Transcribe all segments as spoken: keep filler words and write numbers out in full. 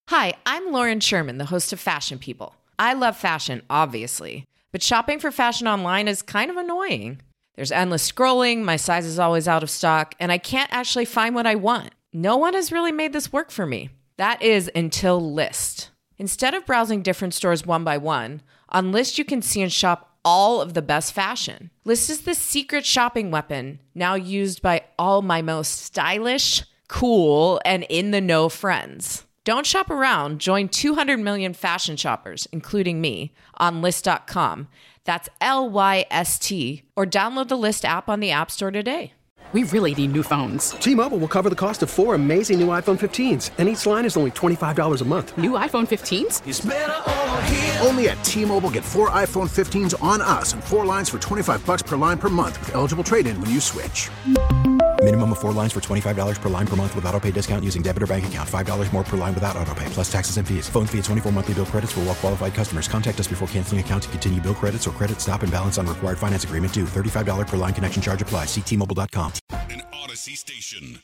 Hi, I'm Lauren Sherman, the host of Fashion People. I love fashion, obviously, but shopping for fashion online is kind of annoying. There's endless scrolling, my size is always out of stock, and I can't actually find what I want. No one has really made this work for me. That is until Lyst. Instead of browsing different stores one by one, on Lyst you can see and shop all of the best fashion. Lyst is the secret shopping weapon, now used by all my most stylish, cool, and in-the-know friends. Don't shop around. Join two hundred million fashion shoppers, including me, on Lyst dot com. That's L Y S T. Or download the Lyst app on the App Store today. We really need new phones. T-Mobile will cover the cost of four amazing new iPhone fifteens, and each line is only twenty-five dollars a month. New iPhone fifteens? It's better over here. Only at T-Mobile, get four iPhone fifteens on us and four lines for twenty-five bucks per line per month with eligible trade-in when you switch. Minimum of four lines for twenty-five dollars per line per month with autopay discount using debit or bank account. five dollars more per line without autopay, plus taxes and fees. Phone fee at twenty-four monthly bill credits for well-qualified customers. Contact us before canceling account to continue bill credits or credit stop and balance on required finance agreement due. thirty-five dollars per line connection charge applies. See T Mobile dot com. An Odyssey station.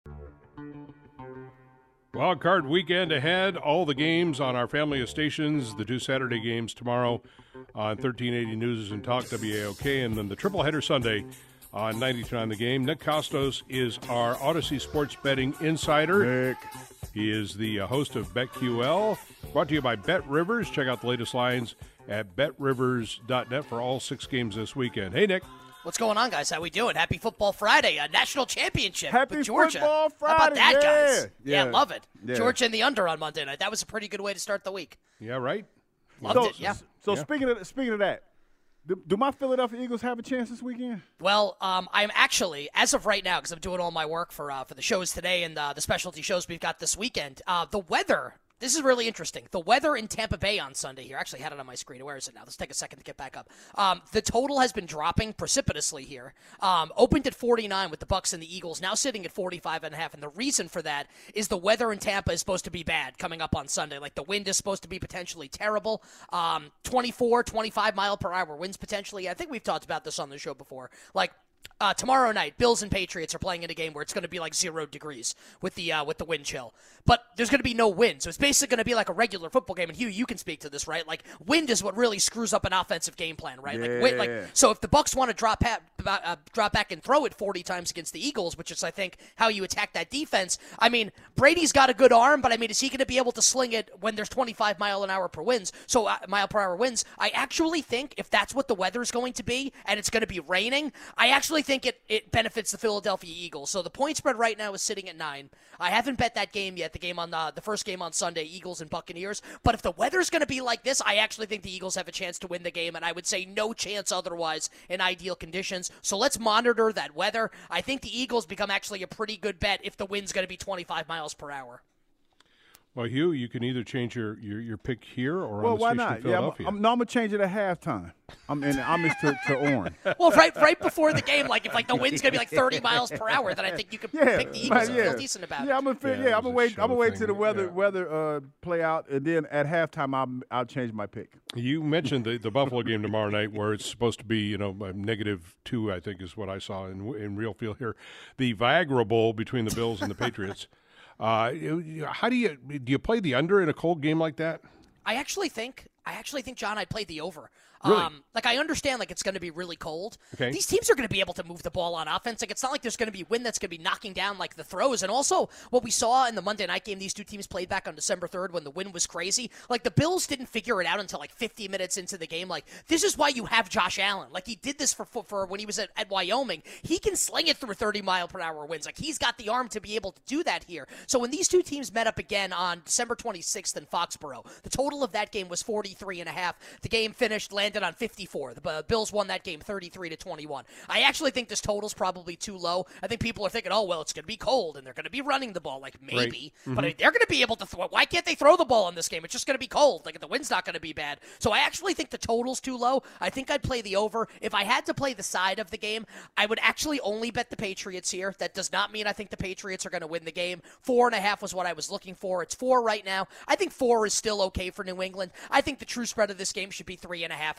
Wild card weekend ahead. All the games on our family of stations. The two Saturday games tomorrow on thirteen eighty News and Talk W A O K, and then the triple header Sunday on ninety-two point nine The Game. Nick Costos is our Odyssey Sports Betting Insider. Nick. He is the uh, host of BetQL. Brought to you by Bet Rivers. Check out the latest lines at bet rivers dot net for all six games this weekend. Hey, Nick. What's going on, guys? How we doing? Happy Football Friday, a national championship Happy with Georgia. Football Friday. How about that, yeah. guys? Yeah. yeah, love it. Yeah. Georgia and the under on Monday night. That was a pretty good way to start the week. Yeah, right? Loved so, it, yeah. So yeah. speaking of speaking of that, do, do my Philadelphia Eagles have a chance this weekend? Well, um, I'm actually, as of right now, because I'm doing all my work for uh, for the shows today and uh, the specialty shows we've got this weekend, uh, the weather, this is really interesting. The weather in Tampa Bay on Sunday here, I actually had it on my screen. Where is it now? Let's take a second to get back up. Um, the total has been dropping precipitously here. Um, opened at forty-nine with the Bucs and the Eagles, now sitting at forty-five and a half. And the reason for that is the weather in Tampa is supposed to be bad coming up on Sunday. Like the wind is supposed to be potentially terrible. Um, twenty-four, twenty-five mile per hour winds potentially. I think we've talked about this on the show before. Like, Uh, tomorrow night, Bills and Patriots are playing in a game where it's going to be like zero degrees with the uh, with the wind chill. But there's going to be no wind, so it's basically going to be like a regular football game. And Hugh, you can speak to this, right? Like, wind is what really screws up an offensive game plan, right? Yeah. Like, wind, like, so if the Bucs want to drop ha- uh, drop back and throw it forty times against the Eagles, which is, I think, how you attack that defense. I mean, Brady's got a good arm, but I mean, is he going to be able to sling it when there's twenty-five mile an hour per winds? So uh, mile per hour winds. I actually think if that's what the weather is going to be, and it's going to be raining, I actually think it it benefits the Philadelphia Eagles. So the point spread right now is sitting at nine. I haven't bet that game yet, the game on the, the first game on Sunday, Eagles and Buccaneers. But if the weather's going to be like this, I actually think the Eagles have a chance to win the game, and I would say no chance otherwise in ideal conditions. So let's monitor that weather. I think the Eagles become actually a pretty good bet if the wind's going to be twenty-five miles per hour. Well, Hugh, you can either change your, your, your pick here or Well, on the why station not? in Yeah, I'm, Philadelphia. I'm, no, I'm gonna change it at halftime. I'm in. I'm is to, to Orange. Well, right right before the game, like if like the wind's gonna be like thirty miles per hour, then I think you could Yeah, pick the Eagles and yeah. feel decent about Yeah, it. I'm gonna. Yeah, Yeah, it I'm gonna was a wait. show I'm gonna wait till the thing, weather yeah. weather uh, play out, and then at halftime, I'll I'll change my pick. You mentioned the, the Buffalo game tomorrow night, where it's supposed to be, you know, a negative two, I think is what I saw in in real feel here. The Viagra Bowl between the Bills and the Patriots. Uh, how do you do? You play the under in a cold game like that? I actually think, I actually think, John, I'd play the over. Really? Um, like, I understand, like, it's going to be really cold. Okay. These teams are going to be able to move the ball on offense. Like, it's not like there's going to be wind that's going to be knocking down, like, the throws. And also, what we saw in the Monday night game, these two teams played back on December third when the wind was crazy. Like, the Bills didn't figure it out until, like, fifty minutes into the game. Like, this is why you have Josh Allen. Like, he did this for for when he was at, at Wyoming. He can sling it through thirty mile per hour winds. Like, he's got the arm to be able to do that here. So when these two teams met up again on December twenty-sixth in Foxborough, the total of that game was forty-three and a half. The game finished, landed on fifty-four. The Bills won that game thirty-three to twenty-one. I actually think this total's probably too low. I think people are thinking, oh, well, it's going to be cold, and they're going to be running the ball. Like, maybe. Right. Mm-hmm. But they're going to be able to throw it. Why can't they throw the ball in this game? It's just going to be cold. Like, the wind's not going to be bad. So I actually think the total's too low. I think I'd play the over. If I had to play the side of the game, I would actually only bet the Patriots here. That does not mean I think the Patriots are going to win the game. Four and a half was what I was looking for. It's four right now. I think four is still okay for New England. I think the true spread of this game should be three and a half.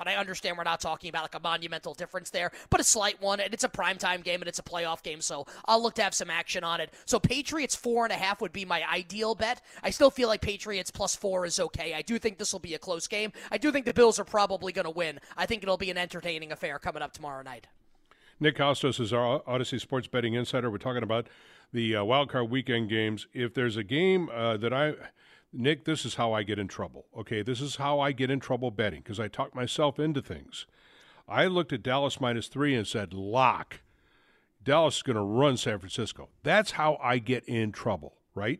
And I understand we're not talking about like a monumental difference there, but a slight one. And it's a primetime game and it's a playoff game, so I'll look to have some action on it. So Patriots four and a half would be my ideal bet. I still feel like Patriots plus four is okay. I do think this will be a close game. I do think the Bills are probably going to win. I think it'll be an entertaining affair coming up tomorrow night. Nick Kostos is our Odyssey Sports Betting Insider. We're talking about the uh, Wild Card Weekend games. If there's a game uh, that I, Nick, this is how I get in trouble. Okay, this is how I get in trouble betting because I talk myself into things. I looked at Dallas minus three and said, lock. Dallas is going to run San Francisco. That's how I get in trouble, right?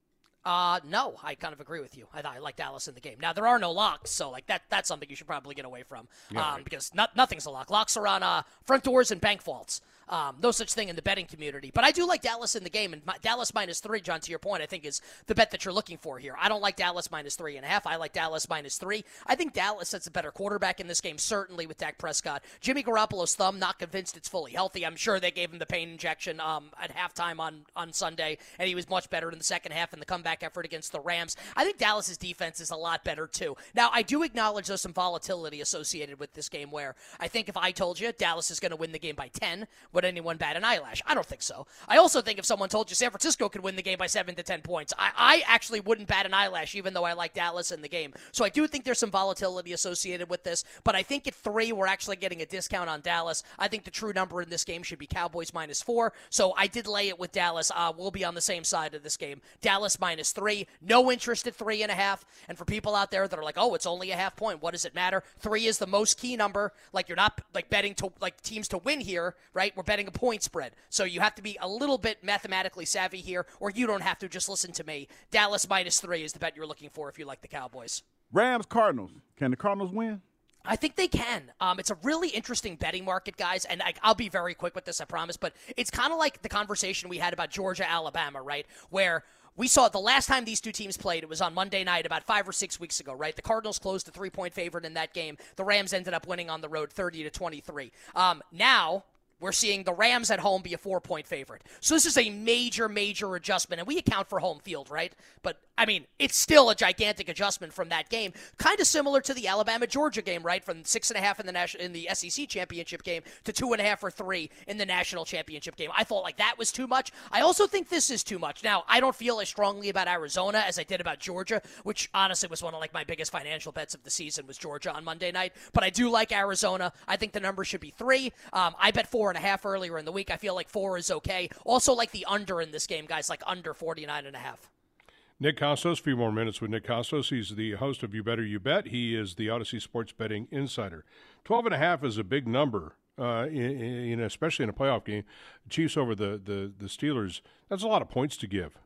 Uh, no, I kind of agree with you. I, I like Dallas in the game. Now, there are no locks, so like that that's something you should probably get away from yeah, um, right. because not, nothing's a lock. Locks are on uh, front doors and bank vaults. Um, no such thing in the betting community. But I do like Dallas in the game, and my, Dallas minus three, John, to your point, I think is the bet that you're looking for here. I don't like Dallas minus three and a half. I like Dallas minus three. I think Dallas sets a better quarterback in this game, certainly with Dak Prescott. Jimmy Garoppolo's thumb, not convinced it's fully healthy. I'm sure they gave him the pain injection um, at halftime on, on Sunday, and he was much better in the second half in the comeback effort against the Rams. I think Dallas's defense is a lot better, too. Now, I do acknowledge there's some volatility associated with this game where I think if I told you Dallas is going to win the game by ten, would anyone bat an eyelash? I don't think so. I also think if someone told you San Francisco could win the game by seven to ten points, I, I actually wouldn't bat an eyelash, even though I like Dallas in the game. So I do think there's some volatility associated with this, but I think at three, we're actually getting a discount on Dallas. I think the true number in this game should be Cowboys minus four, so I did lay it with Dallas. Uh, we'll be on the same side of this game. Dallas minus three, no interest at three and a half, and for people out there that are like, oh, it's only a half point, what does it matter? Three is the most key number. Like, you're not like betting to like teams to win here, right? We're betting a point spread. So you have to be a little bit mathematically savvy here, or you don't have to. Just listen to me. Dallas minus three is the bet you're looking for if you like the Cowboys. Rams, Cardinals. Can the Cardinals win? I think they can. Um, it's a really interesting betting market, guys, and I, I'll be very quick with this, I promise, but it's kind of like the conversation we had about Georgia, Alabama, right, where we saw the last time these two teams played, it was on Monday night about five or six weeks ago, right? The Cardinals closed a three-point favorite in that game. The Rams ended up winning on the road thirty to twenty-three. Um, now we're seeing the Rams at home be a four-point favorite. So this is a major, major adjustment, and we account for home field, right? But, I mean, it's still a gigantic adjustment from that game. Kind of similar to the Alabama-Georgia game, right? From six and a half in the national in the S E C championship game to two and a half or three in the national championship game. I thought like that was too much. I also think this is too much. Now, I don't feel as strongly about Arizona as I did about Georgia, which honestly was one of like my biggest financial bets of the season was Georgia on Monday night. But I do like Arizona. I think the number should be three. Um, I bet four and a half earlier in the week. I feel like four is okay. Also like the under in this game, guys, like under forty-nine and a half. Nick Kostos, a few more minutes with Nick Kostos. He's the host of You Better You Bet. He is the Odyssey Sports Betting Insider. Twelve and a half is a big number, uh, in, in especially in a playoff game. Chiefs over the, the, the Steelers, that's a lot of points to give.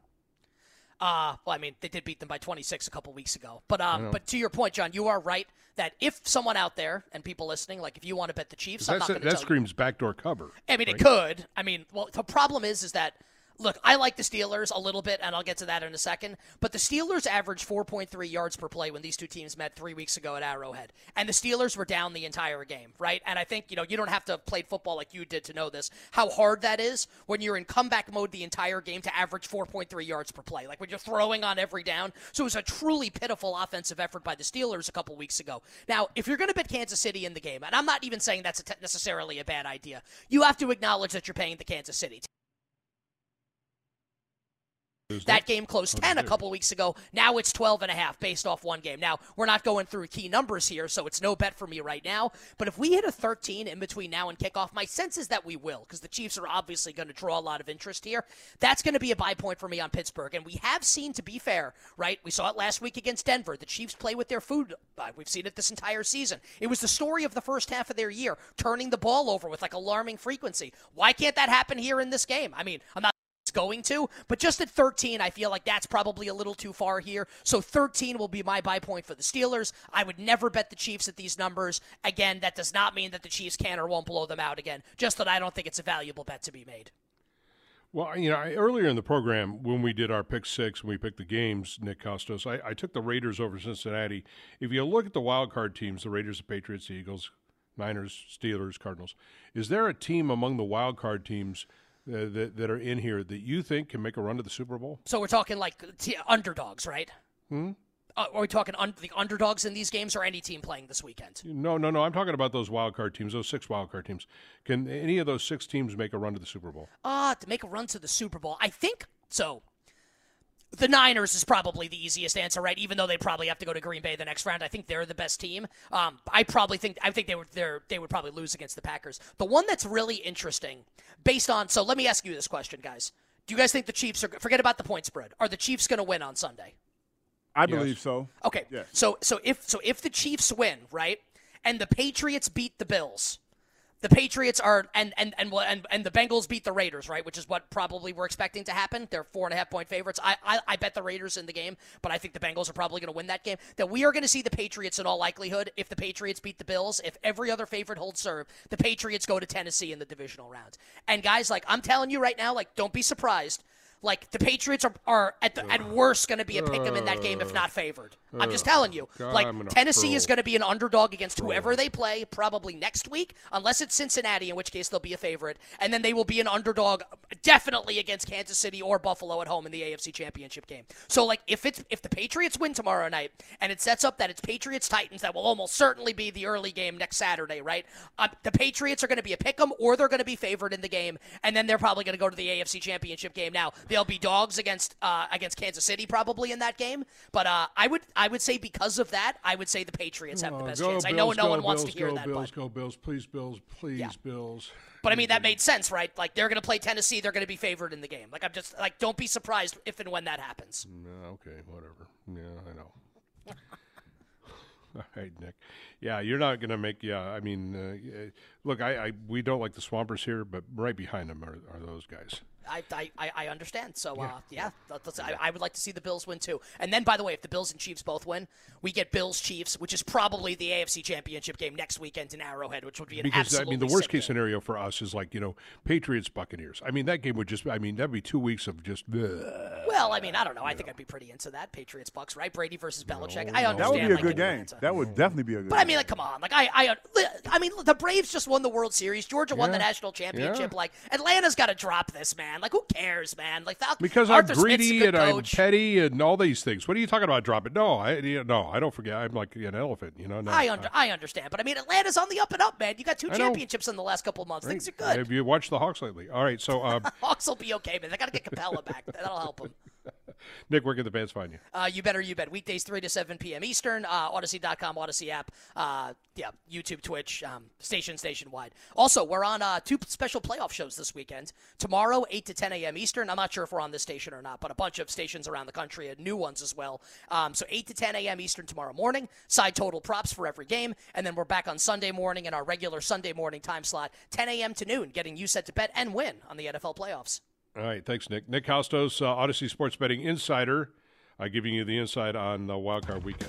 Uh, well, I mean, they did beat them by twenty-six a couple weeks ago. But um, but to your point, John, you are right that if someone out there and people listening, like if you want to bet the Chiefs, I'm not going to That tell screams you. backdoor cover. I mean, right? it could. I mean, well, the problem is, is that, look, I like the Steelers a little bit, and I'll get to that in a second, but the Steelers averaged four point three yards per play when these two teams met three weeks ago at Arrowhead, and the Steelers were down the entire game, right? And I think, you know, you don't have to have played football like you did to know this, how hard that is when you're in comeback mode the entire game to average four point three yards per play, like when you're throwing on every down. So it was a truly pitiful offensive effort by the Steelers a couple weeks ago. Now, if you're going to bet Kansas City in the game, and I'm not even saying that's a necessarily a bad idea, you have to acknowledge that you're paying the Kansas City. That game closed ten a couple weeks ago. Now it's twelve and a half based off one game. Now, we're not going through key numbers here, so it's no bet for me right now. But if we hit a thirteen in between now and kickoff, my sense is that we will, because the Chiefs are obviously going to draw a lot of interest here. That's going to be a buy point for me on Pittsburgh. And we have seen, to be fair, right? We saw it last week against Denver. The Chiefs play with their food. We've seen it this entire season. It was the story of the first half of their year, turning the ball over with like alarming frequency. Why can't that happen here in this game? I mean, I'm not going to, but just at thirteen, I feel like that's probably a little too far here. So thirteen will be my buy point for the Steelers. I would never bet the Chiefs at these numbers. Again, that does not mean that the Chiefs can or won't blow them out again, just that I don't think it's a valuable bet to be made. Well, you know, I, earlier in the program, when we did our pick six and we picked the games, Nick Kostos, I, I took the Raiders over Cincinnati. If you look at the wild card teams, the Raiders, the Patriots, the Eagles, Niners, Steelers, Cardinals, is there a team among the wild card teams Uh, that, that are in here that you think can make a run to the Super Bowl? So we're talking like t- underdogs, right? Hmm? Uh, are we talking un- the underdogs in these games or any team playing this weekend? No, no, no. I'm talking about those wild card teams, those six wild card teams. Can any of those six teams make a run to the Super Bowl? Uh, to make a run to the Super Bowl, I think so. The Niners is probably the easiest answer, right? Even though they probably have to go to Green Bay the next round, I think they're the best team. Um, I probably think I think they would they would probably lose against the Packers. The one that's really interesting, based on so let me ask you this question, guys: do you guys think the Chiefs are forget about the point spread? Are the Chiefs going to win on Sunday? I believe yes. so. Okay, yes. so so if so if the Chiefs win, right, and the Patriots beat the Bills. The Patriots are and and and and and the Bengals beat the Raiders, right? Which is what probably we're expecting to happen. They're four and a half point favorites. I I, I bet the Raiders in the game, but I think the Bengals are probably going to win that game. That we are going to see the Patriots in all likelihood. If the Patriots beat the Bills, if every other favorite holds serve, the Patriots go to Tennessee in the divisional round. And guys, like I'm telling you right now, like don't be surprised. Like, the Patriots are, are at the, at worst, going to be a pick-em in that game, if not favored. I'm just telling you. God, like, Tennessee is going to be an underdog against whoever they play, probably next week, unless it's Cincinnati, in which case they'll be a favorite. And then they will be an underdog definitely against Kansas City or Buffalo at home in the A F C Championship game. So, like, if it's if the Patriots win tomorrow night, and it sets up that it's Patriots-Titans, that will almost certainly be the early game next Saturday, right? Uh, the Patriots are going to be a pick-em, or they're going to be favored in the game, and then they're probably going to go to the A F C Championship game. Now, they'll be dogs against uh, against Kansas City probably in that game, but uh, I would I would say because of that, I would say the Patriots have the best oh, chance. Bills, I know no go, one Bills, wants to hear go, that, Bills, but go Bills, please Bills, please yeah. Bills. But I mean that made sense, right? Like they're going to play Tennessee, they're going to be favored in the game. Like I'm just like don't be surprised if and when that happens. Yeah, okay, whatever. Yeah, I know. All right, Nick. Yeah, you're not going to make. Yeah, I mean, uh, look, I, I we don't like the Swampers here, but right behind them are, are those guys. I, I, I understand. So, uh, yeah, that's, I, I would like to see the Bills win, too. And then, by the way, if the Bills and Chiefs both win, we get Bills-Chiefs, which is probably the A F C Championship game next weekend in Arrowhead, which would be an because, absolutely I mean, the worst-case game. scenario for us is like, you know, Patriots-Buccaneers. I mean, that game would just, I mean, that would be two weeks of just, bleh. Well, I mean, I don't know. I think I'd be pretty into that, Patriots-Bucks, right? Brady versus Belichick. No, I no. understand. That would be a like, good game. That would definitely be a good But, game. I mean, like, come on. Like, I, I, I mean, the Braves just won the World Series. Georgia won Yeah. the national championship. Yeah. Like, Atlanta's got to drop this, man. Like, who cares, man? Like, Fal- Because Arthur I'm greedy Smith's a good and coach. I'm petty and all these things. What are you talking about dropping? No, I you know, no, I don't forget. I'm like an elephant, you know. No, I under, I understand, but I mean, Atlanta's on the up and up, man. You got two I know. championships in the last couple of months. Right. Things are good. Have you watched the Hawks lately? All right, so um, Hawks will be okay, man. They got to get Capella back. That'll help them. Nick, where can the fans find you? Uh, you better, you bet. Weekdays three to seven p.m. Eastern. Uh, Odyssey dot com, Odyssey app. Uh, yeah, YouTube, Twitch, um, station, nationwide. Also, we're on uh, two special playoff shows this weekend. Tomorrow, eight to ten a.m. Eastern. I'm not sure if we're on this station or not, but a bunch of stations around the country and new ones as well. Um, so eight to ten a.m. Eastern tomorrow morning. Side total props for every game. And then we're back on Sunday morning in our regular Sunday morning time slot, ten a.m. to noon, getting you set to bet and win on the N F L playoffs. All right, thanks, Nick. Nick Costos, uh, Odyssey Sports Betting Insider, uh, giving you the insight on the Wild Card Weekend.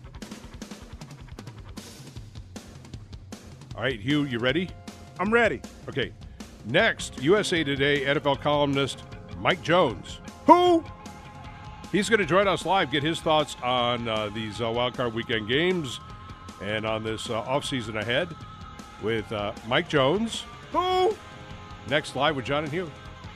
All right, Hugh, you ready? I'm ready. Okay. Next, U S A Today N F L columnist Mike Jones. Who? He's going to join us live, get his thoughts on uh, these uh, Wild Card Weekend games and on this uh, offseason ahead with uh, Mike Jones. Who? Next, live with John and Hugh.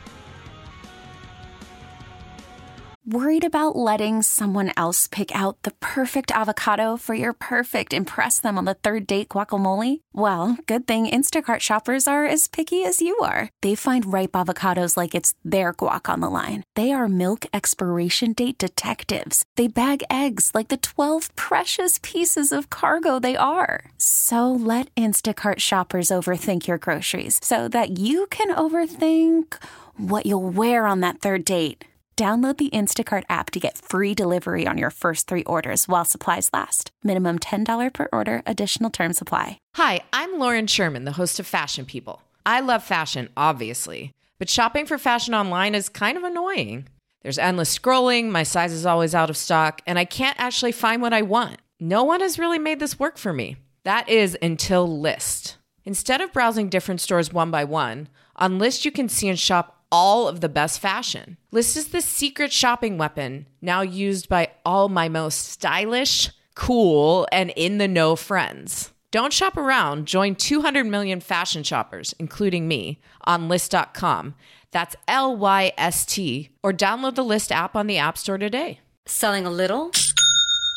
Worried about letting someone else pick out the perfect avocado for your perfect impress them on the third date guacamole? Well, good thing Instacart shoppers are as picky as you are. They find ripe avocados like it's their guac on the line. They are milk expiration date detectives. They bag eggs like the twelve precious pieces of cargo they are. So let Instacart shoppers overthink your groceries so that you can overthink what you'll wear on that third date. Download the Instacart app to get free delivery on your first three orders while supplies last. Minimum ten dollars per order. Additional terms apply. Hi, I'm Lauren Sherman, the host of Fashion People. I love fashion, obviously, but shopping for fashion online is kind of annoying. There's endless scrolling, my size is always out of stock, and I can't actually find what I want. No one has really made this work for me. That is until Lyst. Instead of browsing different stores one by one, on Lyst you can see and shop all of the best fashion. Lyst is the secret shopping weapon now used by all my most stylish, cool, and in-the-know friends. Don't shop around. Join two hundred million fashion shoppers, including me, on Lyst dot com. That's L Y S T, or download the Lyst app on the App Store today. Selling a little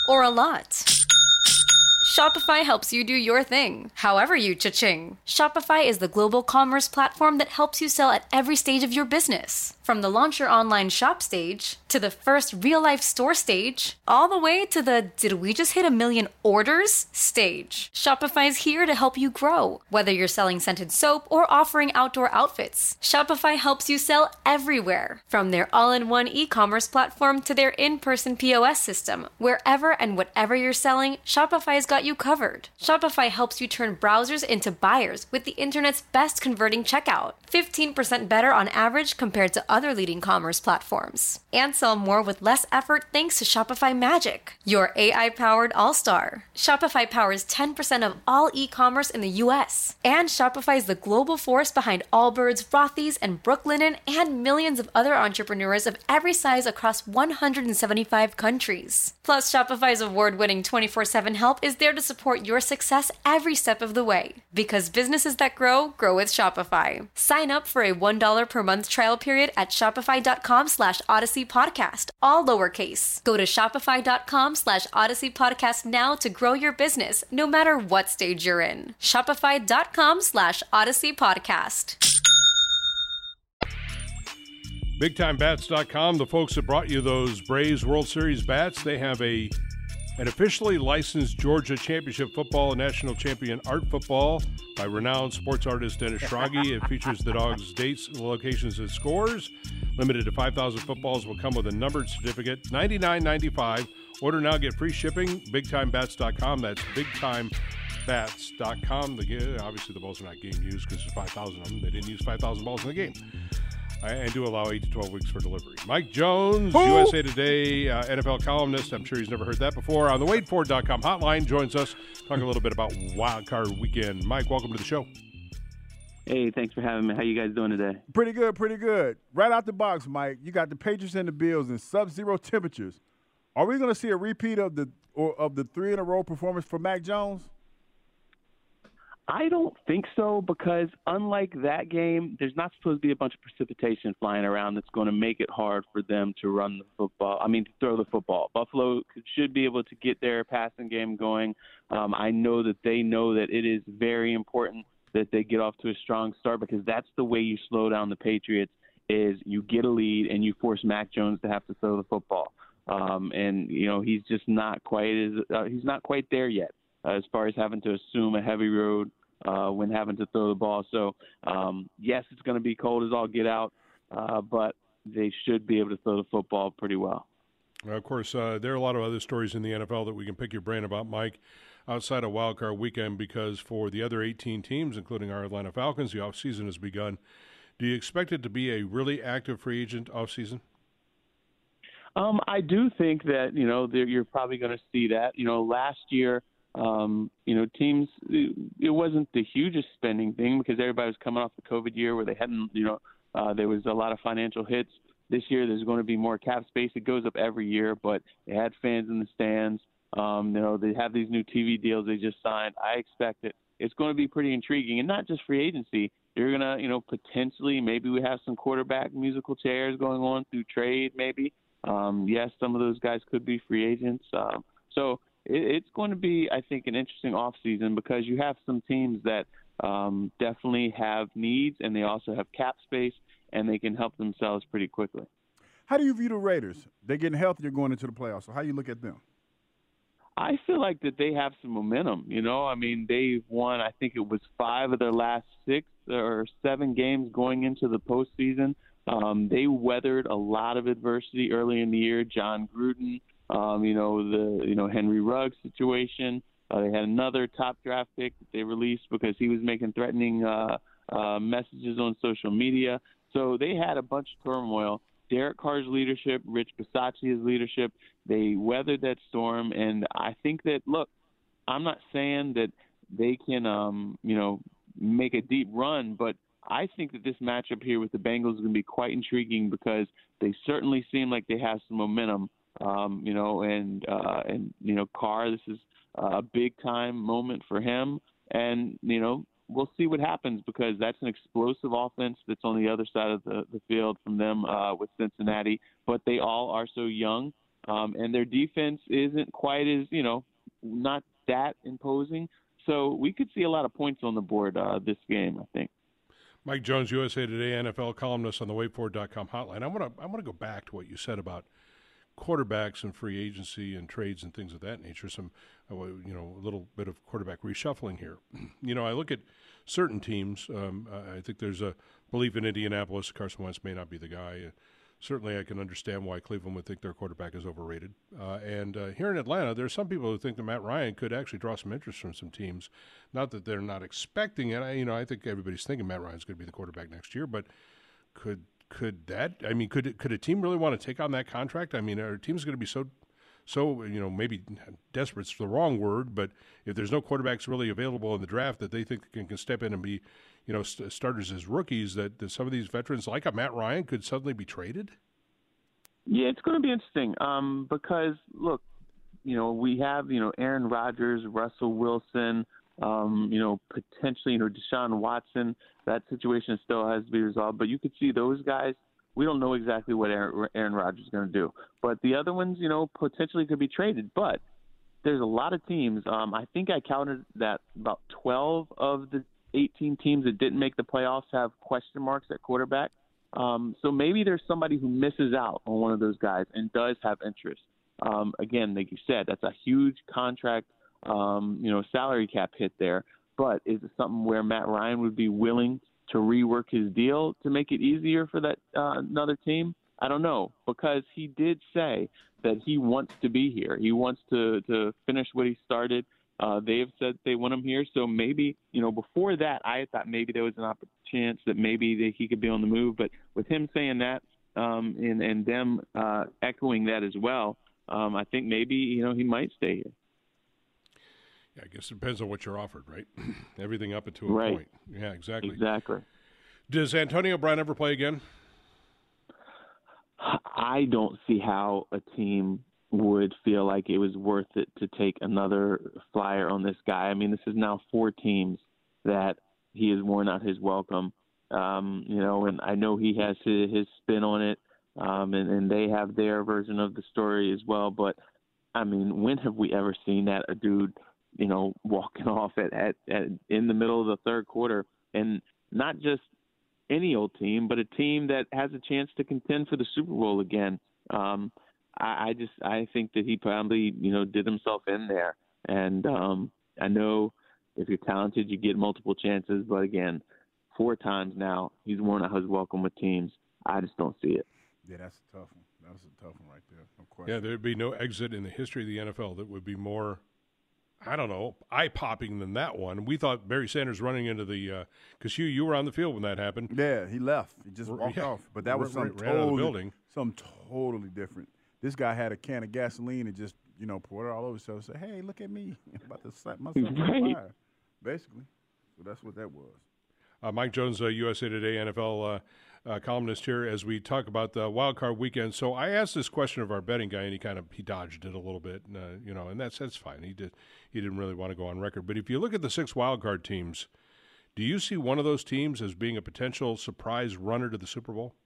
or a lot? Shopify helps you do your thing, however you cha-ching. Shopify is the global commerce platform that helps you sell at every stage of your business. From the launch your online shop stage, to the first real-life store stage, all the way to the did we just hit a million orders stage. Shopify is here to help you grow. Whether you're selling scented soap or offering outdoor outfits, Shopify helps you sell everywhere. From their all-in-one e-commerce platform to their in-person P O S system, wherever and whatever you're selling, Shopify's got you covered. Shopify helps you turn browsers into buyers with the internet's best converting checkout. fifteen percent better on average compared to other leading commerce platforms. And sell more with less effort thanks to Shopify Magic, your A I-powered all-star. Shopify powers ten percent of all e-commerce in the U S. And Shopify is the global force behind Allbirds, Rothy's, and Brooklinen, and millions of other entrepreneurs of every size across one hundred seventy-five countries. Plus, Shopify's award-winning twenty-four seven help is there to support your success every step of the way. Because businesses that grow, grow with Shopify. Sign up for a one dollar per month trial period at shopify.com slash Odyssey Podcast, all lowercase. Go to shopify.com slash Odyssey Podcast now to grow your business, no matter what stage you're in. Shopify.com slash Odyssey Podcast. Big Time Bats dot com, the folks that brought you those Braves World Series bats, they have a an officially licensed Georgia Championship Football and National Champion Art Football by renowned sports artist Dennis Schrage. It features the dog's dates, locations, and scores. Limited to five thousand footballs, will come with a numbered certificate. ninety-nine ninety-five. Order now, get free shipping. Big Time Bats dot com. That's Big Time Bats dot com. The, obviously, the balls are not game used because there's five thousand of them. They didn't use five thousand balls in the game. And do allow eight to twelve weeks for delivery. Mike Jones, Ooh. U S A Today uh, N F L columnist. I'm sure he's never heard that before. On the Wade Ford dot com hotline, joins us, talking a little bit about Wild Card Weekend. Mike, welcome to the show. Hey, thanks for having me. How you guys doing today? Pretty good, pretty good. Right out the box, Mike, you got the Patriots and the Bills in sub-zero temperatures. Are we going to see a repeat of the or of the three in a row performance for Mac Jones? I don't think so, because unlike that game, there's not supposed to be a bunch of precipitation flying around that's going to make it hard for them to run the football. I mean, to throw the football. Buffalo should be able to get their passing game going. Um, I know that they know that it is very important that they get off to a strong start, because that's the way you slow down the Patriots, is you get a lead and you force Mac Jones to have to throw the football. Um, and, you know, he's just not quite as, uh, he's not quite there yet. Uh, as far as having to assume a heavy road uh, when having to throw the ball. So, um, yes, it's going to be cold as all get out, uh, but they should be able to throw the football pretty well. Of course, uh, there are a lot of other stories in the N F L that we can pick your brain about, Mike, outside of Wild Card Weekend, because for the other eighteen teams, including our Atlanta Falcons, the offseason has begun. Do you expect it to be a really active free agent offseason? Um, I do think that, you know, you're probably going to see that. You know, last year, Um, you know, teams, it wasn't the hugest spending thing because everybody was coming off the COVID year where they hadn't, you know, uh, there was a lot of financial hits. This year there's going to be more cap space. It goes up every year, but they had fans in the stands. Um, you know, they have these new T V deals they just signed. I expect it. It's going to be pretty intriguing, and not just free agency. You're going to, you know, potentially maybe we have some quarterback musical chairs going on through trade maybe. Um, yes, some of those guys could be free agents. Um, so it, it's going to be, I think, an interesting offseason because you have some teams that um, definitely have needs, and they also have cap space, and they can help themselves pretty quickly. How do you view the Raiders? They're getting healthier going into the playoffs. So how do you look at them? I feel like that they have some momentum. You know, I mean, they've won, I think it was five of their last six or seven games going into the postseason. Um, they weathered a lot of adversity early in the year. John Gruden, um, you know, the you know Henry Ruggs situation. Uh, they had another top draft pick that they released because he was making threatening uh, uh, messages on social media. So they had a bunch of turmoil. Derek Carr's leadership, Rich Bisaccia's leadership, they weathered that storm. And I think that, look, I'm not saying that they can, um, you know, make a deep run, but I think that this matchup here with the Bengals is going to be quite intriguing because they certainly seem like they have some momentum, um, you know, and, uh, and, you know, Carr, this is a big-time moment for him. And, you know, we'll see what happens because that's an explosive offense that's on the other side of the, the field from them uh, with Cincinnati. But they all are so young. um, and their defense isn't quite as, you know, not that imposing. So we could see a lot of points on the board uh, this game, I think. Mike Jones, U S A Today N F L columnist on the wait for it dot com hotline. I want to I want to go back to what you said about quarterbacks and free agency and trades and things of that nature. Some, uh, you know, a little bit of quarterback reshuffling here. You know, I look at certain teams. Um, I think there's a belief in Indianapolis. Carson Wentz may not be the guy. Uh, certainly, I can understand why Cleveland would think their quarterback is overrated. Uh, and uh, here in Atlanta, there are some people who think that Matt Ryan could actually draw some interest from some teams. Not that they're not expecting it. I, you know, I think everybody's thinking Matt Ryan's going to be the quarterback next year. But could could that? I mean, could could a team really want to take on that contract? I mean, are teams going to be so, so you know, maybe desperate's the wrong word, but if there's no quarterbacks really available in the draft that they think can, can step in and be, you know, st- starters as rookies, that, that some of these veterans like a Matt Ryan could suddenly be traded? Yeah, it's going to be interesting um, because, look, you know, we have, you know, Aaron Rodgers, Russell Wilson, um, you know, potentially, you know, Deshaun Watson. That situation still has to be resolved. But you could see those guys, we don't know exactly what Aaron, Aaron Rodgers is going to do. But the other ones, you know, potentially could be traded. But there's a lot of teams. Um, I think I counted that about twelve of the eighteen teams that didn't make the playoffs have question marks at quarterback. Um, so maybe there's somebody who misses out on one of those guys and does have interest. Um, again, like you said, that's a huge contract, um, you know, salary cap hit there. But is it something where Matt Ryan would be willing to rework his deal to make it easier for that uh, another team? I don't know, because he did say that he wants to be here. He wants to, to finish what he started. Uh, they have said they want him here. So maybe, you know, before that, I thought maybe there was an opportunity chance that maybe that he could be on the move. But with him saying that um, and, and them uh, echoing that as well, um, I think maybe, you know, he might stay here. Yeah, I guess it depends on what you're offered, right? Everything up to a right. point. Yeah, exactly. Exactly. Does Antonio Brown ever play again? I don't see how a team would feel like it was worth it to take another flyer on this guy. I mean, this is now four teams that he has worn out his welcome, um, you know, and I know he has his, his spin on it, um, and, and they have their version of the story as well. But, I mean, when have we ever seen that, a dude, you know, walking off at, at, at in the middle of the third quarter, and not just any old team, but a team that has a chance to contend for the Super Bowl again. Um, I, I just I think that he probably, you know, did himself in there. And um, I know if you're talented, you get multiple chances. But, again, four times now he's worn out his welcome with teams. I just don't see it. Yeah, that's a tough one. That's a tough one right there. No question. Yeah, there would be no exit in the history of the N F L that would be more, I don't know, eye-popping than that one. We thought Barry Sanders running into the because uh, you you were on the field when that happened. Yeah, he left. He just walked yeah. off. But that was ran, something ran totally, building. something totally different. This guy had a can of gasoline and just, you know, poured it all over himself and said, hey, look at me. I'm about to slap myself on fire, basically. So that's what that was. Uh, Mike Jones, uh, U S A Today N F L uh, uh, columnist here, as we talk about the wild card weekend. So I asked this question of our betting guy, and he kind of he dodged it a little bit, uh, you know, and that's that's fine. He did he didn't really want to go on record. But if you look at the six wild card teams, do you see one of those teams as being a potential surprise runner to the Super Bowl?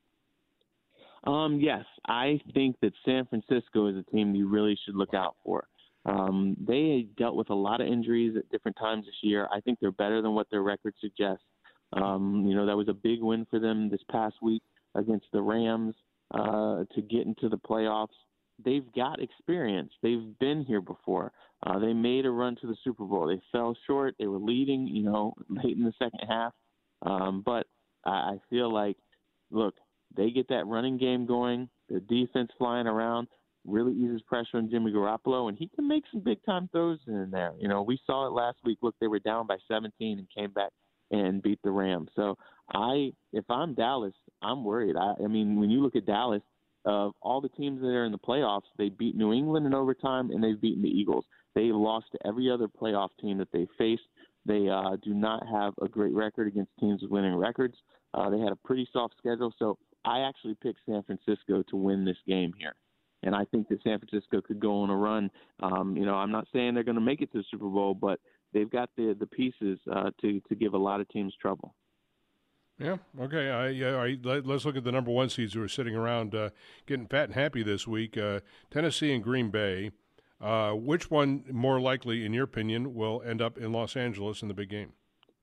Um, yes, I think that San Francisco is a team you really should look out for. Um, they dealt with a lot of injuries at different times this year. I think they're better than what their record suggests. Um, you know, that was a big win for them this past week against the Rams uh, to get into the playoffs. They've got experience. They've been here before. Uh, they made a run to the Super Bowl. They fell short. They were leading, you know, late in the second half. Um, but I, I feel like, look, they get that running game going, the defense flying around, really eases pressure on Jimmy Garoppolo, and he can make some big-time throws in there. You know, we saw it last week. Look, they were down by seventeen and came back and beat the Rams. So I, if I'm Dallas, I'm worried. I, I mean, when you look at Dallas, of uh, all the teams that are in the playoffs, they beat New England in overtime, and they've beaten the Eagles. They lost to every other playoff team that they faced. They uh, do not have a great record against teams with winning records. Uh, they had a pretty soft schedule. So I actually picked San Francisco to win this game here. And I think that San Francisco could go on a run. Um, you know, I'm not saying they're going to make it to the Super Bowl, but they've got the the pieces uh, to to give a lot of teams trouble. Yeah, okay. I, yeah, all right. Let, let's look at the number one seeds who are sitting around uh, getting fat and happy this week. Uh, Tennessee and Green Bay. Uh, which one, more likely, in your opinion, will end up in Los Angeles in the big game?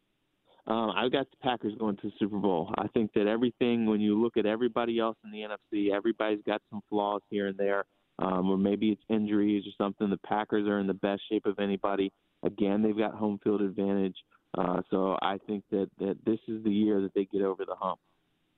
Um, I've got the Packers going to the Super Bowl. I think that everything, when you look at everybody else in the N F C, everybody's got some flaws here and there, um, or maybe it's injuries or something. The Packers are in the best shape of anybody. Again, they've got home field advantage. Uh, so I think that, that this is the year that they get over the hump.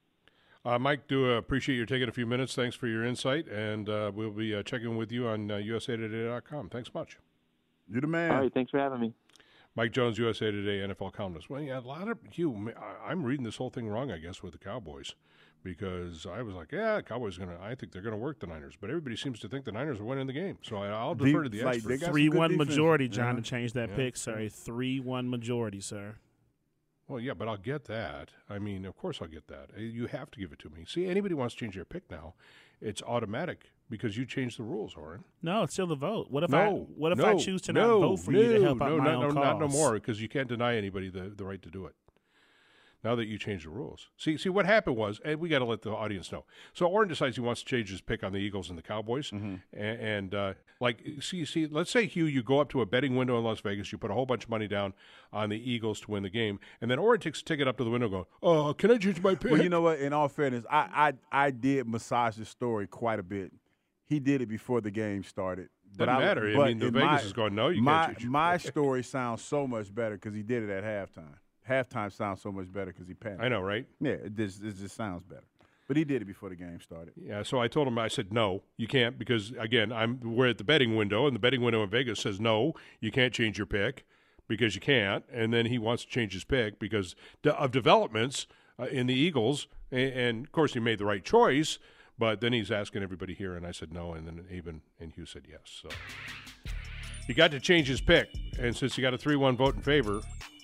Uh, Mike, do uh, appreciate you taking a few minutes. Thanks for your insight, and uh, we'll be uh, checking with you on uh, U S A Today dot com. Thanks much. You're the man. All right, thanks for having me. Mike Jones, U S A Today N F L columnist. Well, yeah, a lot of you. I'm reading this whole thing wrong, I guess, with the Cowboys, because I was like, yeah, the Cowboys are gonna. I think they're gonna work the Niners, but everybody seems to think the Niners are winning the game. So I, I'll defer to the like experts. three one majority, John, yeah. to change that yeah. pick. Sorry, three one majority, sir. Well, yeah, but I'll get that. I mean, of course I'll get that. You have to give it to me. See, anybody wants to change their pick now, it's automatic because you changed the rules, Oren. No, it's still the vote. What if no, I what if no, I choose to no, not vote for no, you to help out no, my not, own no, cause? Not no more, because you can't deny anybody the, the right to do it. Now that you changed the rules. See, see what happened was, and we got to let the audience know. So Oren decides he wants to change his pick on the Eagles and the Cowboys. Mm-hmm. And, and uh, like, see, see, let's say, Hugh, you go up to a betting window in Las Vegas, you put a whole bunch of money down on the Eagles to win the game, and then Oren takes a ticket up to the window and goes, oh, can I change my pick? Well, you know what? In all fairness, I, I, I did massage the story quite a bit. He did it before the game started. Doesn't I, matter. I mean, the Vegas my, is going, no, you my, can't change your My pick. story sounds so much better because he did it at halftime. Halftime sounds so much better because he panicked. I know, right? Yeah, it just, it just sounds better. But he did it before the game started. Yeah, so I told him, I said, no, you can't, because, again, I'm we're at the betting window, and the betting window in Vegas says, no, you can't change your pick because you can't. And then he wants to change his pick because of developments uh, in the Eagles. And, and, of course, he made the right choice, but then he's asking everybody here, and I said no, and then Aben and Hugh said yes. So he got to change his pick, and since he got a three one vote in favor,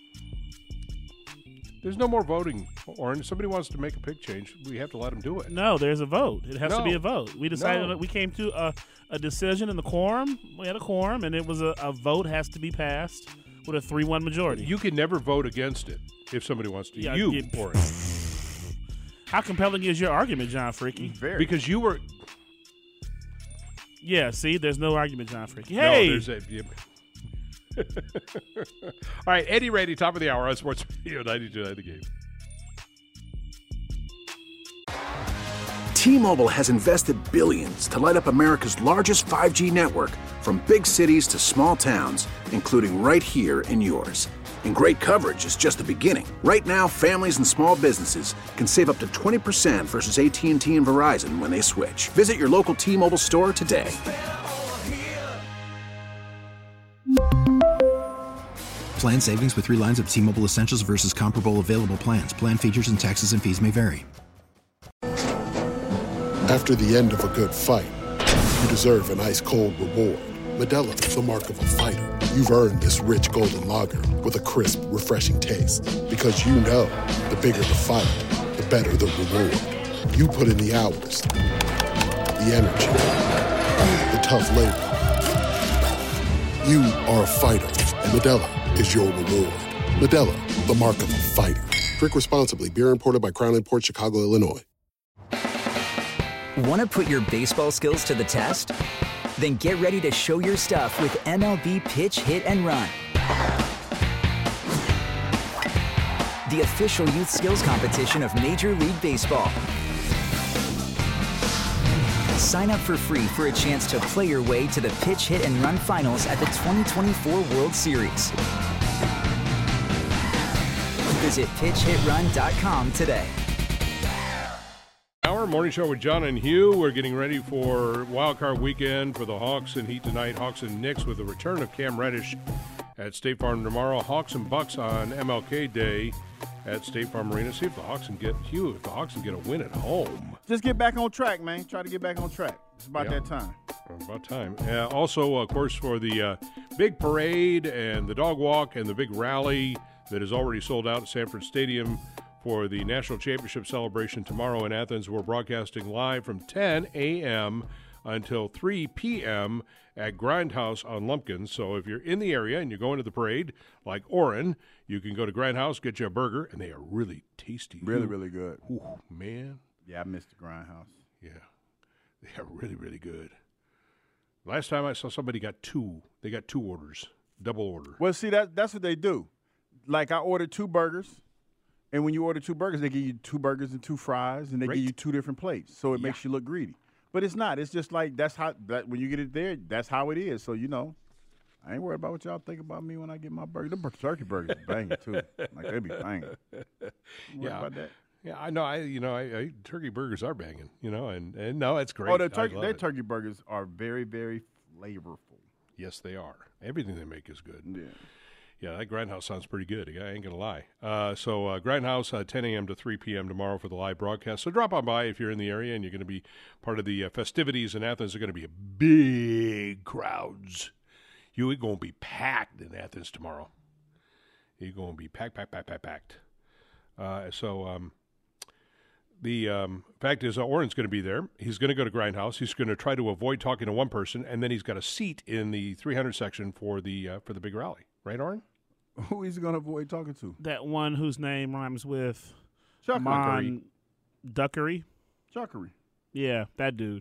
there's no more voting, or if somebody wants to make a pick change, we have to let them do it. No, there's a vote. It has no. to be a vote. We decided no. we came to a, a decision in the quorum. We had a quorum, and it was a, a vote has to be passed with a three one majority. You can never vote against it if somebody wants to. Yeah, you it, for it. How compelling is your argument, John Freaky? Very. Because you were. Yeah, see, there's no argument, John Freaky. Hey! No, there's a. Yeah. All right, Eddie Reddy, top of the hour on Sports Radio ninety-two nine The Game. T-Mobile has invested billions to light up America's largest five G network, from big cities to small towns, including right here in yours. And great coverage is just the beginning. Right now, families and small businesses can save up to twenty percent versus A T and T and Verizon when they switch. Visit your local T-Mobile store today. Plan savings with three lines of T-Mobile Essentials versus comparable available plans. Plan features and taxes and fees may vary. After the end of a good fight, you deserve an ice-cold reward. Modelo is the mark of a fighter. You've earned this rich golden lager with a crisp, refreshing taste. Because you know, the bigger the fight, the better the reward. You put in the hours, the energy, the tough labor. You are a fighter, and Modelo is your reward. Modelo, the mark of a fighter. Drink responsibly. Beer imported by Crown Imports, Chicago, Illinois. Want to put your baseball skills to the test? Then get ready to show your stuff with M L B Pitch, Hit, and Run. The official youth skills competition of Major League Baseball. Sign up for free for a chance to play your way to the Pitch, Hit, and Run finals at the twenty twenty-four World Series. Visit pitch hit run dot com today. Our morning show with John and Hugh. We're getting ready for Wild Card Weekend for the Hawks and Heat tonight. Hawks and Knicks with the return of Cam Reddish at State Farm tomorrow. Hawks and Bucks on M L K Day at State Farm Arena. See if the Hawks can get Hugh. If the Hawks can get a win at home. Just get back on track, man. Try to get back on track. It's about Yeah. that time. About time. Uh, also, of course, for the uh, big parade and the dog walk and the big rally that is already sold out at Sanford Stadium for the National Championship celebration tomorrow in Athens. We're broadcasting live from ten a.m. until three p.m. at Grindhouse on Lumpkins. So if you're in the area and you're going to the parade, like Orrin, you can go to Grindhouse, get you a burger, and they are really tasty. Really, Ooh. really good. Ooh, man. Yeah, I missed the Grindhouse. Yeah, they are really, really good. Last time I saw somebody got two. They got two orders, double order. Well, see, that that's what they do. Like, I ordered two burgers, and when you order two burgers, they give you two burgers and two fries, and they Great. give you two different plates. So it Yeah. makes you look greedy. But it's not. It's just like that's how that when you get it there, that's how it is. So, you know, I ain't worried about what y'all think about me when I get my burger. The turkey burgers are banging, too. Like, they be banging. Yeah. about that. Yeah, I know. I you know, I, I turkey burgers are banging. You know, and, and no, it's great. Oh, the I turkey, love their it. turkey burgers are very, very flavorful. Yes, they are. Everything they make is good. Yeah. Yeah, that Grindhouse sounds pretty good. I ain't going to lie. Uh, so, uh, Grindhouse, uh, ten a.m. to three p.m. tomorrow for the live broadcast. So, drop on by if you're in the area and you're going to be part of the uh, festivities in Athens. They're going to be a big crowds. You're going to be packed in Athens tomorrow. You're going to be packed, packed, packed, packed, packed. Uh, so, um, the um, fact is, uh, Orrin's going to be there. He's going to go to Grindhouse. He's going to try to avoid talking to one person, and then he's got a seat in the three hundred section for the uh, for the big rally. Right, Orrin? Who is he going to avoid talking to? That one whose name rhymes with Chuckery. Mon Duckery. Chuckery. Yeah, that dude.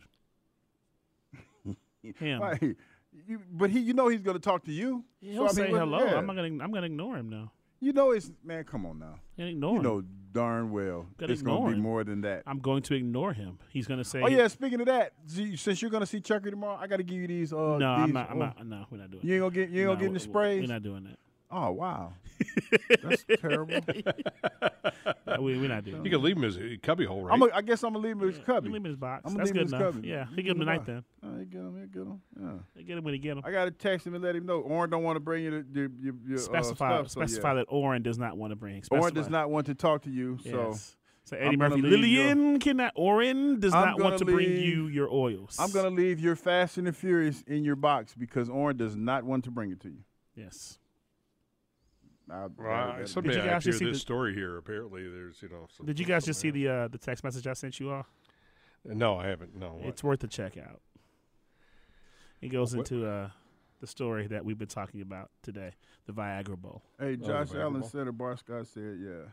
Him. Right. You, but he, you know, he's going to talk to you. He'll So, I mean, say what- hello. yeah. I'm not gonna. I'm gonna ignore him now. You know, it's man. Come on now. And ignore You him. know darn well Gotta it's going ignore to be him. more than that. I'm going to ignore him. He's gonna say. Oh yeah. Speaking of that, see, since you're going to see Chuckery tomorrow, I got to give you these. Uh, No, these, I'm not. I'm uh, not. No, we're not doing. You ain't gonna get. You ain't No, gonna get in the we- sprays. We're not doing that. Oh wow. That's terrible. No, we, we're not doing. You can leave him as a cubby hole, right? I'm a, I guess I'm gonna leave him in his cubby. Leave him in his box. I'm gonna That's leave him good in his enough. cubby. Yeah, Leave he get him in tonight box. then. Oh, he get him. He get him. Yeah. He get him when he get him. I got to text him and let him know. Orin don't want to bring you the, your, your, your Specify. uh, stuff, so, specify yeah. that Orrin does not want to bring. Orin Specify. does not want to talk to you. So, Yes. So Eddie I'm gonna Murphy, leave Lillian cannot. Orrin does I'm not want to gonna bring leave- you your oils. I'm gonna leave your Fast and the Furious in your box because Orin does not want to bring it to you. Yes. I'll, Right. I'll- Someday Did you I guys hear just see this the- story here. Apparently, there's you know. Some, Did you guys just see the uh, the text message I sent you all? No, I haven't. No. what? It's worth a check out. It goes What? into uh, the story that we've been talking about today, the Viagra Bowl. Hey, Oh, Josh the Allen Bible. said it. Bar Scott said, yeah.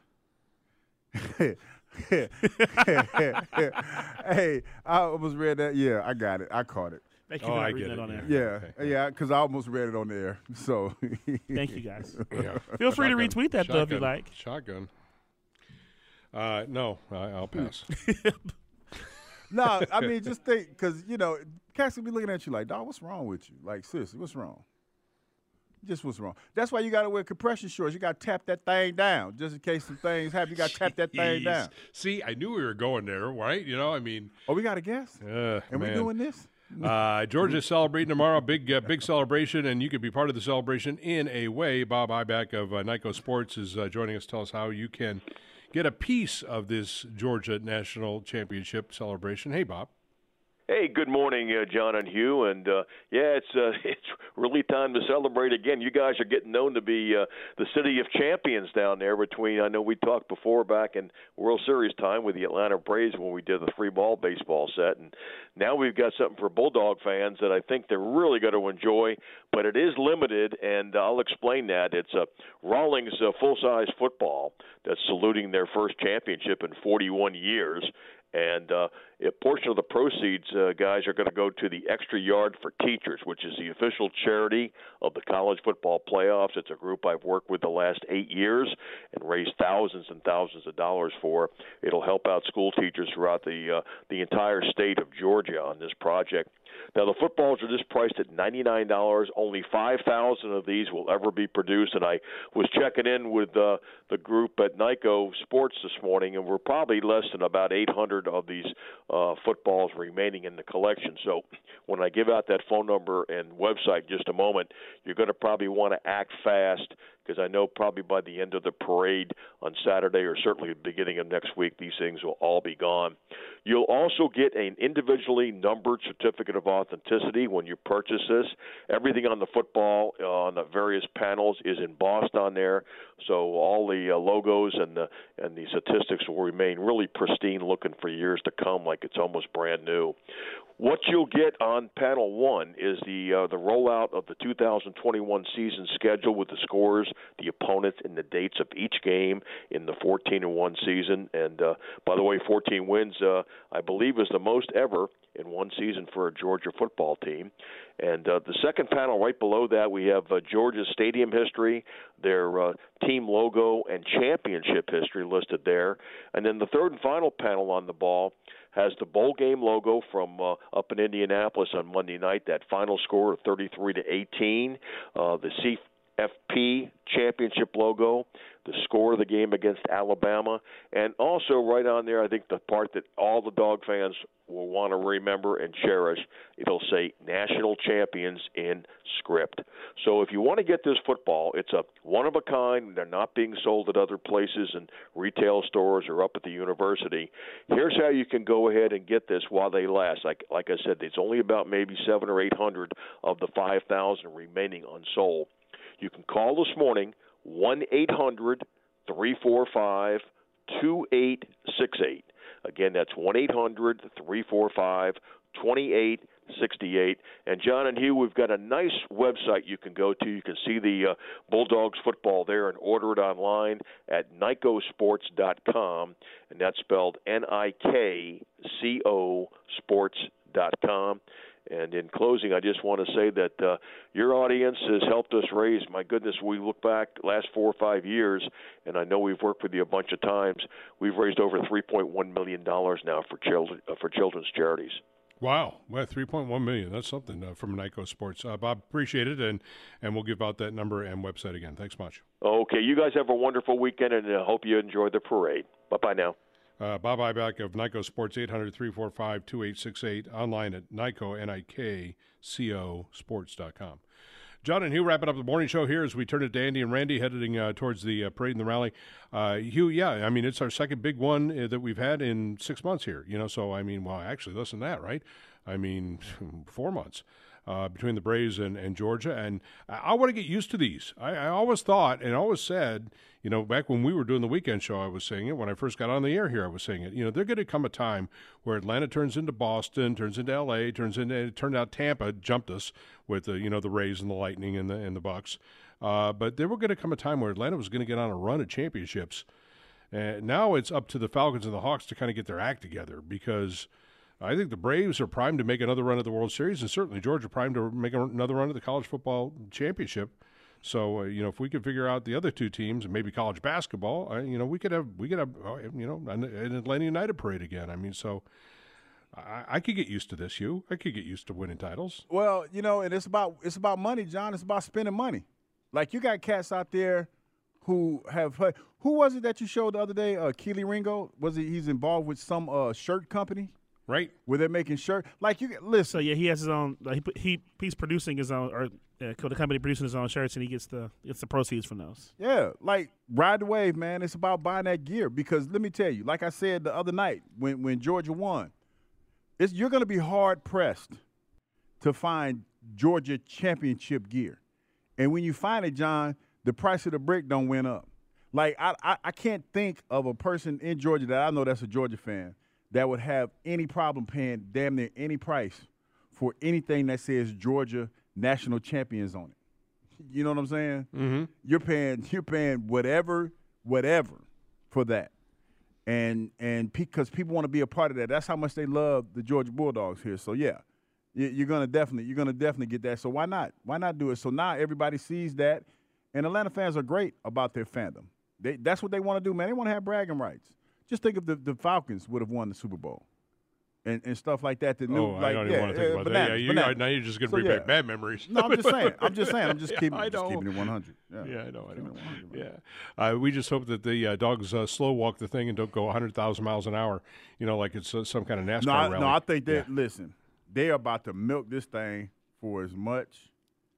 Hey, I almost read that. Yeah, I got it. I caught it. Thank you Oh, for I not reading get that it, on yeah. air. Yeah, yeah, because I almost read it on the air. So Thank you guys. Yeah. Feel free to Shotgun. retweet that though if you Shotgun. like. Shotgun. Uh, no, I, I'll pass. No, I mean, just think, because, you know, cats will be looking at you like, dog, what's wrong with you? Like, seriously, what's wrong? Just what's wrong. That's why you got to wear compression shorts. You got to tap that thing down. Just in case some things happen, you got to tap that thing Jeez. down. See, I knew we were going there, right? You know, I mean, Oh, we got a guest? uh, And we man. doing this? Uh, Georgia's celebrating tomorrow, big uh, big celebration, and you can be part of the celebration in a way. Bob Iback of uh, Nyco Sports is uh, joining us. Tell us how you can get a piece of this Georgia National Championship celebration. Hey, Bob. Hey, good morning, uh, John and Hugh. And uh, yeah, it's uh, it's really time to celebrate again. You guys are getting known to be uh, the city of champions down there. Between I know we talked before back in World Series time with the Atlanta Braves when we did the three ball baseball set, and now we've got something for Bulldog fans that I think they're really going to enjoy. But it is limited, and I'll explain that. It's a Rawlings uh, full size football that's saluting their first championship in forty-one years. And uh, a portion of the proceeds, uh, guys, are going to go to the Extra Yard for Teachers, which is the official charity of the college football playoffs. It's a group I've worked with the last eight years and raised thousands and thousands of dollars for. It'll help out school teachers throughout the uh, the entire state of Georgia on this project. Now, the footballs are just priced at ninety-nine dollars. Only five thousand of these will ever be produced. And I was checking in with uh, the group at Nyco Sports this morning, and we're probably less than about eight hundred of these uh, footballs remaining in the collection. So when I give out that phone number and website in just a moment, you're going to probably want to act fast, because I know probably by the end of the parade on Saturday or certainly the beginning of next week, these things will all be gone. You'll also get an individually numbered certificate of authenticity when you purchase this. Everything on the football, uh, on the various panels, is embossed on there, so all the uh, logos and the and the statistics will remain really pristine looking for years to come, like like it's almost brand new. What you'll get on panel one is the uh, the rollout of the two thousand twenty-one season schedule with the scores, the opponents, and the dates of each game in the fourteen and one season. And uh, by the way, fourteen wins, uh, I believe, is the most ever in one season for a Georgia football team. And uh, the second panel right below that, we have uh, Georgia's stadium history, their uh, team logo, and championship history listed there. And then the third and final panel on the ball has the bowl game logo from uh, up in Indianapolis on Monday night, that final score of thirty-three to eighteen, uh, the C F P championship logo, the score of the game against Alabama, and also right on there, I think the part that all the Dog fans will want to remember and cherish, it'll say National Champions in script. So if you want to get this football, it's a one-of-a-kind. They're not being sold at other places and retail stores or up at the university. Here's how you can go ahead and get this while they last. Like like I said, it's only about maybe seven or eight hundred of the five thousand remaining unsold. You can call this morning, one eight hundred three four five two eight six eight. Again, that's one eight hundred three four five two eight six eight. And John and Hugh, we've got a nice website you can go to. You can see the uh, Bulldogs football there and order it online at Nikco Sports dot com, and that's spelled N I K C O sports dot com. And in closing, I just want to say that uh, your audience has helped us raise, my goodness, we look back last four or five years, and I know we've worked with you a bunch of times. We've raised over three point one million dollars now for children uh, for children's charities. Wow, well, three point one million dollars. That's something uh, from Nikco Sports. Uh, Bob, appreciate it, and, and we'll give out that number and website again. Thanks much. Okay, you guys have a wonderful weekend, and I hope you enjoy the parade. Bye-bye now. Uh, Bob Ibach of Nikco Sports, eight hundred three four five two eight six eight, online at Nikco, N I K C O sports dot com. John and Hugh wrapping up the morning show here as we turn it to Andy and Randy heading uh, towards the uh, parade and the rally. Uh, Hugh, yeah, I mean, it's our second big one uh, that we've had in six months here, you know, so, I mean, well, actually, less than that, right? I mean, four months. Uh, between the Braves and, and Georgia, and I, I want to get used to these. I, I always thought and always said, you know, back when we were doing the weekend show, I was saying it. When I first got on the air here, I was saying it. You know, there's going to come a time where Atlanta turns into Boston, turns into L A, turns into. It turned out Tampa jumped us with the, you know, the Rays and the Lightning and the and the Bucks. Uh, but there were going to come a time where Atlanta was going to get on a run of championships, and now it's up to the Falcons and the Hawks to kind of get their act together, because I think the Braves are primed to make another run at the World Series, and certainly Georgia primed to make another run at the college football championship. So, uh, you know, if we could figure out the other two teams and maybe college basketball, uh, you know, we could have, we could have, uh, you know, an, an Atlanta United parade again. I mean, so I, I could get used to this, Hugh. I could get used to winning titles. Well, you know, and it's about it's about money, John. It's about spending money. Like, you got cats out there who have – who was it that you showed the other day? Uh, Keely Ringo? Was he? He's involved with some uh, shirt company? Right, where they're making shirt. Like, you listen. So yeah, he has his own. Like, he he he's producing his own, or uh, the company producing his own shirts, and he gets the gets the proceeds from those. Yeah, like, ride the wave, man. It's about buying that gear, because let me tell you, like I said the other night when when Georgia won, it's you're going to be hard pressed to find Georgia championship gear, and when you find it, John, the price of the brick don't went up. Like, I I, I can't think of a person in Georgia that I know that's a Georgia fan that would have any problem paying damn near any price for anything that says Georgia national champions on it. You know what I'm saying? Mm-hmm. You're paying you're paying whatever whatever for that, and and because people want to be a part of that. That's how much they love the Georgia Bulldogs here. So yeah, you're gonna definitely you're gonna definitely get that. So why not? Why not do it? So now everybody sees that, and Atlanta fans are great about their fandom. They that's what they want to do, man. They want to have bragging rights. Just think if the, the Falcons would have won the Super Bowl and, and stuff like that. The new, oh, like, I don't yeah, even want to think uh, about bananas, that. Yeah, you, bananas. now you're just going to So, bring yeah. back bad memories. No, I'm just saying. I'm just saying. I'm just yeah, keeping, I just know. keeping it one hundred. Yeah, yeah I know. I know. Yeah. Uh, we just hope that the uh, dogs uh, slow walk the thing and don't go one hundred thousand miles an hour, you know, like it's uh, some kind of NASCAR no, I, rally. No, I think that, yeah. listen, they're about to milk this thing for as much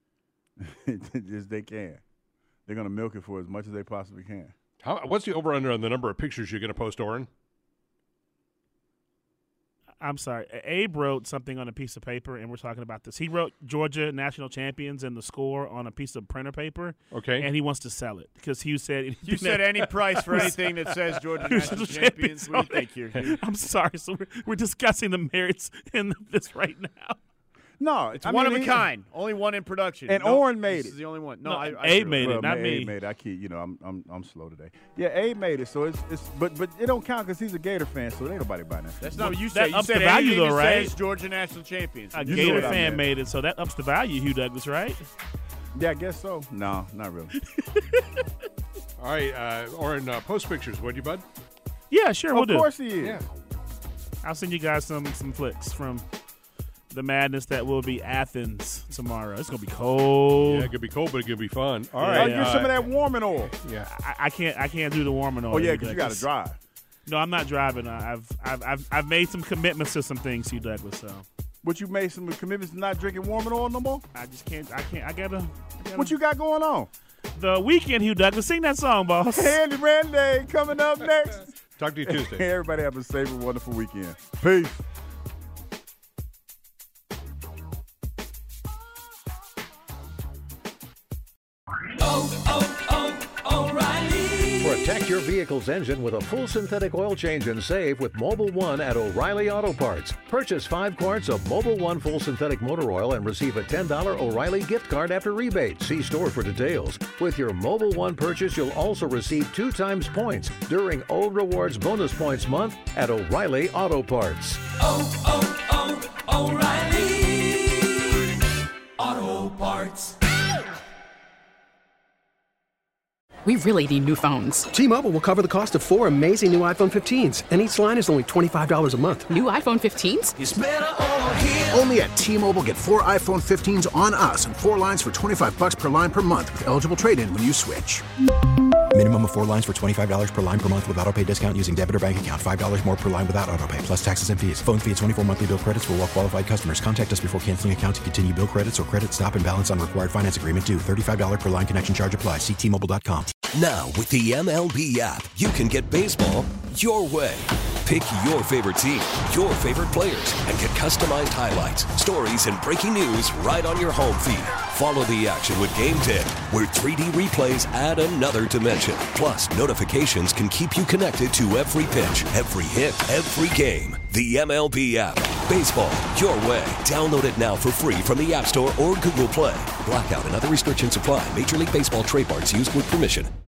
as they can. They're going to milk it for as much as they possibly can. How, what's the over-under on the number of pictures you're going to post, Oren? I'm sorry. Abe wrote something on a piece of paper, and we're talking about this. He wrote Georgia national champions and the score on a piece of printer paper. Okay. And he wants to sell it because he said You said any price for anything that says Georgia national champions. What do you think here? I'm sorry. So we're, we're discussing the merits in this right now. No, It's I one mean, of a he- kind. Only one in production. And No, Oren made this it. is the only one. No, No, I, I Abe agree. made it, Well, not man, me. Abe made it. I keep, you know, I'm I'm I'm slow today. Yeah, Abe made it, so it's it's but but it don't count because he's a Gator fan, so ain't nobody buying that. That's not what you That said. You ups said the value, anything though, that right? says Georgia national champions. A You know Gator what I fan meant. made it, so that ups the value, Hugh Douglas, right? Yeah, I guess so. No, not really. All right, uh, Oren, uh, post pictures, would you, bud? Yeah, sure, we'll Of do. course he is. Yeah. I'll send you guys some some flicks from the madness that will be Athens tomorrow. It's gonna be cold. Yeah, it could be cold, but it could be fun. All All right. right, Yeah, get uh, some of that warming oil. Yeah. I, I can't I can't do the warming on. Oh yeah, Hugh because you got to Douglas. drive. No, I'm not driving. I- I've I've I've I've made some commitments to some things, Hugh Douglas. So But you made some commitments to not drinking warming oil no more. I just can't. I can't. I gotta. I gotta What you got going on? The weekend, Hugh Douglas. Sing that song, boss. Andy Randy coming up next. Talk to you Tuesday. Everybody have a safe and wonderful weekend. Peace. Protect your vehicle's engine with a full synthetic oil change and save with Mobile One at O'Reilly Auto Parts. Purchase five quarts of Mobile One full synthetic motor oil and receive a ten dollars O'Reilly gift card after rebate. See store for details. With your Mobile One purchase, you'll also receive two times points during O Rewards Bonus Points Month at O'Reilly Auto Parts. Oh, oh, oh, O'Reilly Auto Parts. We really need new phones. T-Mobile will cover the cost of four amazing new iPhone fifteens, and each line is only twenty-five dollars a month. New iPhone fifteens? It's better over here. Only at T-Mobile, get four iPhone fifteens on us and four lines for twenty-five bucks per line per month with eligible trade-in when you switch. Minimum of four lines for twenty-five dollars per line per month with auto pay discount using debit or bank account. five dollars more per line without auto pay, plus taxes and fees. Phone fee at twenty-four monthly bill credits for well-qualified customers. Contact us before canceling account to continue bill credits or credit stop and balance on required finance agreement due. thirty-five dollars per line connection charge applies. See T Mobile dot com. Now, with the M L B app, you can get baseball your way. Pick your favorite team, your favorite players, and get customized highlights, stories, and breaking news right on your home feed. Follow the action with Game ten, where three D replays add another dimension. Plus, notifications can keep you connected to every pitch, every hit, every game. The M L B app. Baseball your way. Download it now for free from the App Store or Google Play. Blackout and other restrictions apply. Major League Baseball trademarks used with permission.